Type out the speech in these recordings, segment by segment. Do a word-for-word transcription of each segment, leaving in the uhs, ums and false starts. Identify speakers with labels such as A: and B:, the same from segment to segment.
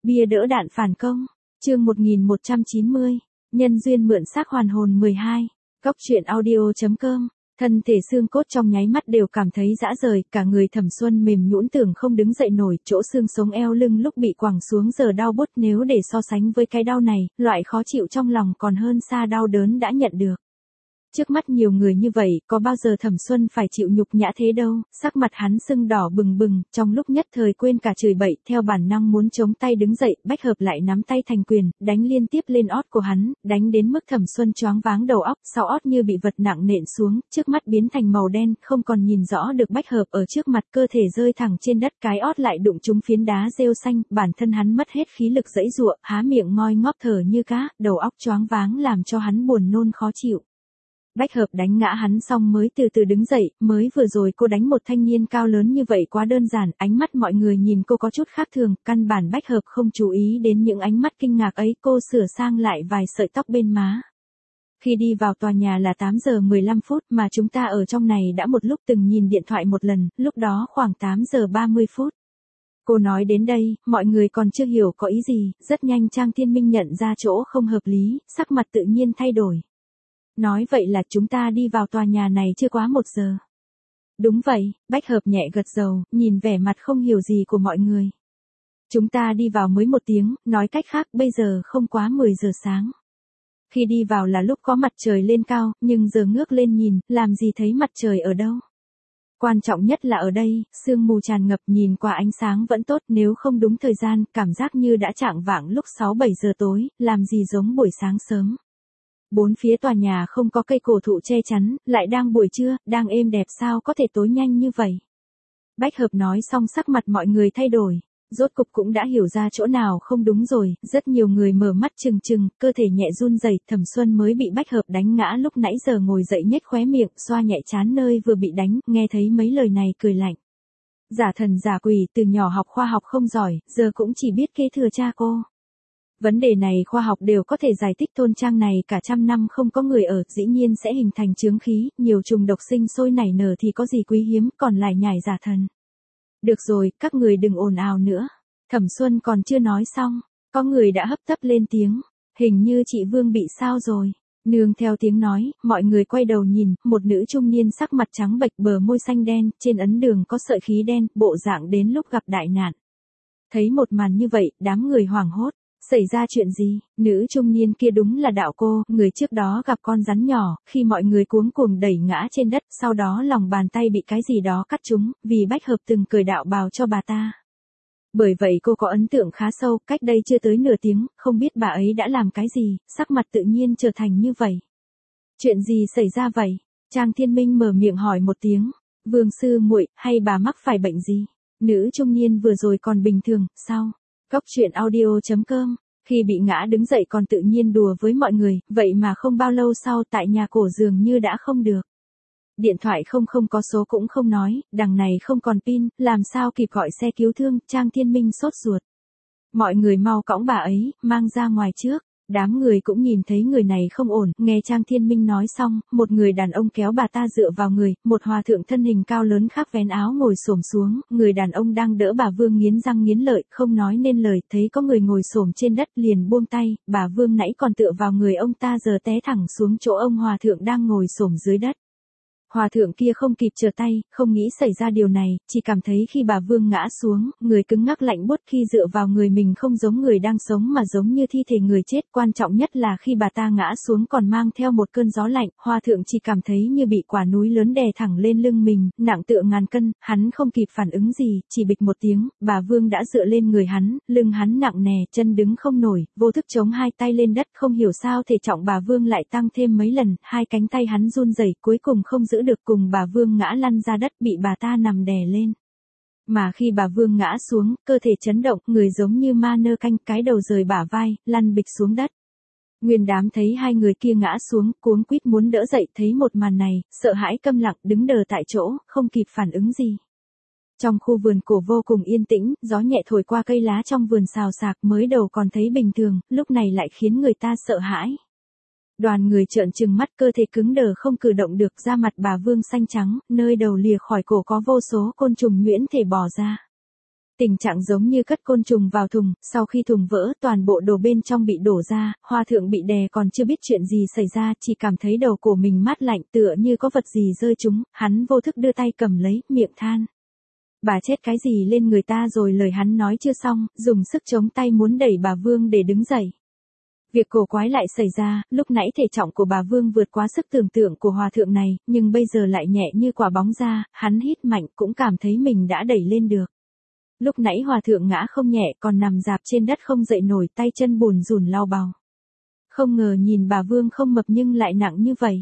A: Bia đỡ đạn phản công. Chương một nghìn một trăm chín mươi. Nhân duyên mượn xác hoàn hồn mười hai. Cóc truyện audio chấm com. Thân thể xương cốt trong nháy mắt đều cảm thấy rã rời, cả người Thẩm Xuân mềm nhũn tưởng không đứng dậy nổi, chỗ xương sống eo lưng lúc bị quẳng xuống giờ đau bút, nếu để so sánh với cái đau này, loại khó chịu trong lòng còn hơn xa đau đớn đã nhận được. Trước mắt nhiều người như vậy, có bao giờ Thẩm Xuân phải chịu nhục nhã thế đâu, sắc mặt hắn sưng đỏ bừng bừng, trong lúc nhất thời quên cả chửi bậy, theo bản năng muốn chống tay đứng dậy, Bách Hợp lại nắm tay thành quyền, đánh liên tiếp lên ót của hắn, đánh đến mức Thẩm Xuân choáng váng đầu óc, sau ót như bị vật nặng nện xuống, trước mắt biến thành màu đen, không còn nhìn rõ được Bách Hợp ở trước mặt, cơ thể rơi thẳng trên đất, cái ót lại đụng trúng phiến đá rêu xanh, bản thân hắn mất hết khí lực giãy giụa, há miệng ngoi ngóp thở như cá, đầu óc choáng váng làm cho hắn buồn nôn khó chịu. Bách Hợp đánh ngã hắn xong mới từ từ đứng dậy, mới vừa rồi cô đánh một thanh niên cao lớn như vậy quá đơn giản, ánh mắt mọi người nhìn cô có chút khác thường, căn bản Bách Hợp không chú ý đến những ánh mắt kinh ngạc ấy, cô sửa sang lại vài sợi tóc bên má. Khi đi vào tòa nhà là tám giờ mười lăm phút mà chúng ta ở trong này đã một lúc từng nhìn điện thoại một lần, lúc đó khoảng tám giờ ba mươi phút. Cô nói đến đây, mọi người còn chưa hiểu có ý gì, rất nhanh Trang Thiên Minh nhận ra chỗ không hợp lý, sắc mặt tự nhiên thay đổi. Nói vậy là chúng ta đi vào tòa nhà này chưa quá một giờ. Đúng vậy, Bách Hợp nhẹ gật đầu, nhìn vẻ mặt không hiểu gì của mọi người. Chúng ta đi vào mới một tiếng, nói cách khác bây giờ không quá mười giờ sáng. Khi đi vào là lúc có mặt trời lên cao, nhưng giờ ngước lên nhìn, làm gì thấy mặt trời ở đâu. Quan trọng nhất là ở đây, sương mù tràn ngập, nhìn qua ánh sáng vẫn tốt, nếu không đúng thời gian, cảm giác như đã chạng vạng lúc sáu bảy giờ tối, làm gì giống buổi sáng sớm. Bốn phía tòa nhà không có cây cổ thụ che chắn, lại đang buổi trưa, đang êm đẹp, sao có thể tối nhanh như vậy. Bách Hợp nói xong sắc mặt mọi người thay đổi, rốt cục cũng đã hiểu ra chỗ nào không đúng rồi, rất nhiều người mở mắt trừng trừng, cơ thể nhẹ run rẩy. Thẩm Xuân mới bị Bách Hợp đánh ngã lúc nãy giờ ngồi dậy nhếch khóe miệng, xoa nhẹ trán nơi vừa bị đánh, nghe thấy mấy lời này cười lạnh. Giả thần giả quỷ, từ nhỏ học khoa học không giỏi, giờ cũng chỉ biết kế thừa cha cô. Vấn đề này khoa học đều có thể giải thích, thôn trang này cả trăm năm không có người ở, dĩ nhiên sẽ hình thành chướng khí, nhiều trùng độc sinh sôi nảy nở thì có gì quý hiếm, còn lại nhảy giả thần. Được rồi, các người đừng ồn ào nữa. Thẩm Xuân còn chưa nói xong, có người đã hấp tấp lên tiếng, hình như chị Vương bị sao rồi. Nương theo tiếng nói, mọi người quay đầu nhìn, một nữ trung niên sắc mặt trắng bệch, bờ môi xanh đen, trên ấn đường có sợi khí đen, bộ dạng đến lúc gặp đại nạn. Thấy một màn như vậy, đám người hoảng hốt. Xảy ra chuyện gì? Nữ trung niên kia đúng là đạo cô, người trước đó gặp con rắn nhỏ, khi mọi người cuống cuồng đẩy ngã trên đất, sau đó lòng bàn tay bị cái gì đó cắt trúng, vì Bách Hợp từng cởi đạo bào cho bà ta. Bởi vậy cô có ấn tượng khá sâu, cách đây chưa tới nửa tiếng, không biết bà ấy đã làm cái gì, sắc mặt tự nhiên trở thành như vậy. Chuyện gì xảy ra vậy? Trang Thiên Minh mở miệng hỏi một tiếng, Vương sư muội, hay bà mắc phải bệnh gì? Nữ trung niên vừa rồi còn bình thường, sao? Cóc truyện audio chấm com. Khi bị ngã đứng dậy còn tự nhiên đùa với mọi người, vậy mà không bao lâu sau tại nhà cổ dường như đã không được. Điện thoại không không có số cũng không nói, đằng này không còn pin, làm sao kịp gọi xe cứu thương. Trang Thiên Minh sốt ruột. Mọi người mau cõng bà ấy, mang ra ngoài trước. Đám người cũng nhìn thấy người này không ổn, nghe Trang Thiên Minh nói xong, một người đàn ông kéo bà ta dựa vào người, một hòa thượng thân hình cao lớn khác vén áo ngồi xổm xuống, người đàn ông đang đỡ bà Vương nghiến răng nghiến lợi, không nói nên lời, thấy có người ngồi xổm trên đất liền buông tay, bà Vương nãy còn tựa vào người ông ta giờ té thẳng xuống chỗ ông hòa thượng đang ngồi xổm dưới đất. Hòa thượng kia không kịp trở tay, không nghĩ xảy ra điều này, chỉ cảm thấy khi bà Vương ngã xuống, người cứng ngắc lạnh buốt, khi dựa vào người mình không giống người đang sống mà giống như thi thể người chết. Quan trọng nhất là khi bà ta ngã xuống còn mang theo một cơn gió lạnh, hòa thượng chỉ cảm thấy như bị quả núi lớn đè thẳng lên lưng mình, nặng tựa ngàn cân, hắn không kịp phản ứng gì, chỉ bịch một tiếng, bà Vương đã dựa lên người hắn, lưng hắn nặng nề, chân đứng không nổi, vô thức chống hai tay lên đất, không hiểu sao thể trọng bà Vương lại tăng thêm mấy lần, hai cánh tay hắn run rẩy, cuối cùng không giữ được, cùng bà Vương ngã lăn ra đất, bị bà ta nằm đè lên. Mà khi bà Vương ngã xuống, cơ thể chấn động, người giống như ma nơ canh, cái đầu rời bả vai, lăn bịch xuống đất. Nguyên đám thấy hai người kia ngã xuống, cuống quýt muốn đỡ dậy, thấy một màn này, sợ hãi câm lặng, đứng đờ tại chỗ, không kịp phản ứng gì. Trong khu vườn cổ vô cùng yên tĩnh, gió nhẹ thổi qua cây lá trong vườn xào xạc, mới đầu còn thấy bình thường, lúc này lại khiến người ta sợ hãi. Đoàn người trợn trừng mắt, cơ thể cứng đờ không cử động được, da mặt bà Vương xanh trắng, nơi đầu lìa khỏi cổ có vô số côn trùng nhuyễn thể bò ra. Tình trạng giống như cất côn trùng vào thùng, sau khi thùng vỡ, toàn bộ đồ bên trong bị đổ ra, hòa thượng bị đè còn chưa biết chuyện gì xảy ra, chỉ cảm thấy đầu cổ mình mát lạnh tựa như có vật gì rơi trúng, hắn vô thức đưa tay cầm lấy, miệng than. Bà chết cái gì lên người ta rồi, lời hắn nói chưa xong, dùng sức chống tay muốn đẩy bà Vương để đứng dậy. Việc cổ quái lại xảy ra, lúc nãy thể trọng của bà Vương vượt quá sức tưởng tượng của hòa thượng này, nhưng bây giờ lại nhẹ như quả bóng ra, hắn hít mạnh cũng cảm thấy mình đã đẩy lên được. Lúc nãy hòa thượng ngã không nhẹ còn nằm dạp trên đất không dậy nổi, tay chân bùn rùn lau bào. Không ngờ nhìn bà Vương không mập nhưng lại nặng như vậy.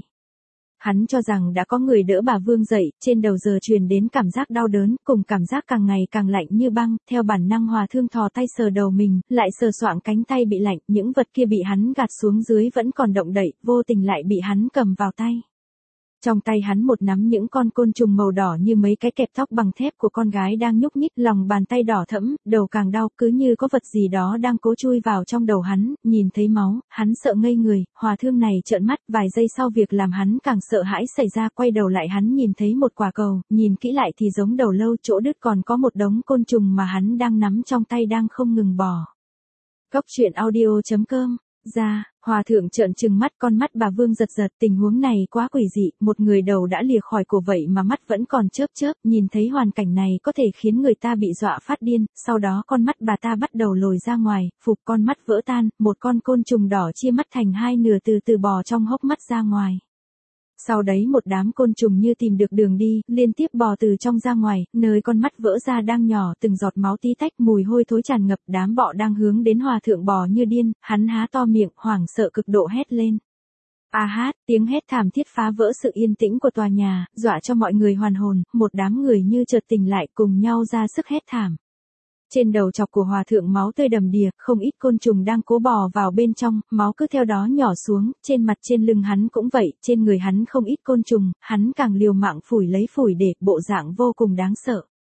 A: Hắn cho rằng đã có người đỡ bà Vương dậy, trên đầu giờ truyền đến cảm giác đau đớn, cùng cảm giác càng ngày càng lạnh như băng, theo bản năng hòa thượng thò tay sờ đầu mình, lại sờ soạng cánh tay bị lạnh, những vật kia bị hắn gạt xuống dưới vẫn còn động đậy, vô tình lại bị hắn cầm vào tay. Trong tay hắn một nắm những con côn trùng màu đỏ như mấy cái kẹp tóc bằng thép của con gái đang nhúc nhích, lòng bàn tay đỏ thẫm, đầu càng đau, cứ như có vật gì đó đang cố chui vào trong đầu hắn, nhìn thấy máu, hắn sợ ngây người, hòa thượng này trợn mắt, vài giây sau việc làm hắn càng sợ hãi xảy ra, quay đầu lại hắn nhìn thấy một quả cầu, nhìn kỹ lại thì giống đầu lâu, chỗ đứt còn có một đống côn trùng mà hắn đang nắm trong tay đang không ngừng bò. Cốc truyện audio chấm com ra, hòa thượng trợn trừng mắt, con mắt bà Vương giật giật, tình huống này quá quỷ dị, một người đầu đã lìa khỏi cổ vậy mà mắt vẫn còn chớp chớp, nhìn thấy hoàn cảnh này có thể khiến người ta bị dọa phát điên, sau đó con mắt bà ta bắt đầu lồi ra ngoài, phục con mắt vỡ tan, một con côn trùng đỏ chia mắt thành hai nửa từ từ bò trong hốc mắt ra ngoài. Sau đấy một đám côn trùng như tìm được đường đi, liên tiếp bò từ trong ra ngoài, nơi con mắt vỡ ra đang nhỏ, từng giọt máu tí tách, mùi hôi thối tràn ngập, đám bọ đang hướng đến hòa thượng bò như điên, hắn há to miệng, hoảng sợ cực độ hét lên. A hát, tiếng hét thảm thiết phá vỡ sự yên tĩnh của tòa nhà, dọa cho mọi người hoàn hồn, một đám người như chợt tỉnh lại cùng nhau ra sức hét thảm. Trên đầu chọc của hòa thượng máu tươi đầm đìa, không ít côn trùng đang cố bò vào bên trong, máu cứ theo đó nhỏ xuống, trên mặt trên lưng hắn cũng vậy, trên người hắn không ít côn trùng, hắn càng liều mạng phủi lấy phủi để, bộ dạng vô cùng đáng sợ.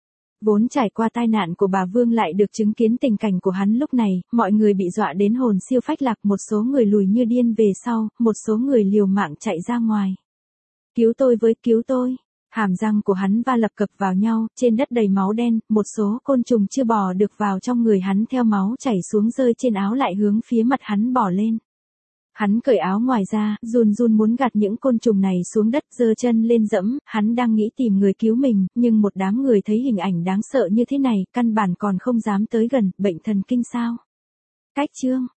A: Vốn trải qua tai nạn của bà Vương lại được chứng kiến tình cảnh của hắn lúc này, mọi người bị dọa đến hồn siêu phách lạc, một số người lùi như điên về sau, một số người liều mạng chạy ra ngoài. Cứu tôi với, cứu tôi. Hàm răng của hắn va lập cập vào nhau, trên đất đầy máu đen, một số côn trùng chưa bò được vào trong người hắn theo máu chảy xuống rơi trên áo lại hướng phía mặt hắn bò lên. Hắn cởi áo ngoài ra, run run muốn gạt những côn trùng này xuống đất, giơ chân lên dẫm, hắn đang nghĩ tìm người cứu mình, nhưng một đám người thấy hình ảnh đáng sợ như thế này, căn bản còn không dám tới gần, bệnh thần kinh sao? Cách chương